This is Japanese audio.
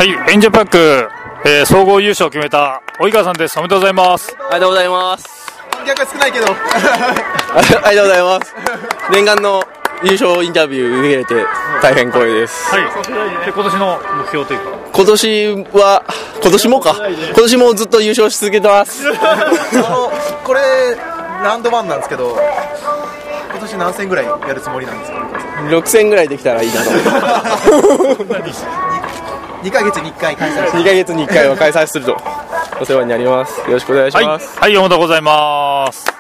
はい、エンジェルパック、総合優勝を決めた及川さんです。おめでとうございます。 ありがとうございます。 観客が少ないけどありがとうございます。念願の優勝インタビュー受けれて大変光栄です。 はい。で、今年の目標というか、 今年もずっと優勝し続けてますこれラウンド1なんですけど、今年何戦ぐらいやるつもりなんですか ？6戦ぐらいできたらいいなと 2ヶ月に1回開催 2ヶ月に1回は開催するとお世話になります。よろしくお願いします。 はい、はい、おめでとうございます。